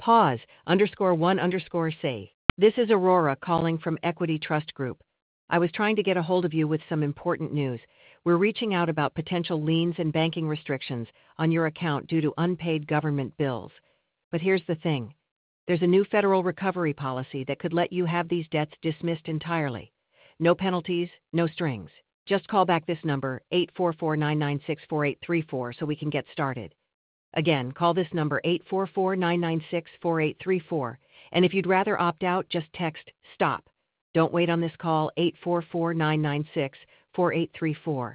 Pause, _1_say. This is Aurora calling from Equity Trust Group. I was trying to get a hold of you with some important news. We're reaching out about potential liens and banking restrictions on your account due to unpaid government bills. But here's the thing. There's a new federal recovery policy that could let you have these debts dismissed entirely. No penalties, no strings. Just call back this number, 844-996-4834, so we can get started. Again, call this number 844-996-4834. And if you'd rather opt out, just text STOP. Don't wait on this call, 844-996-4834.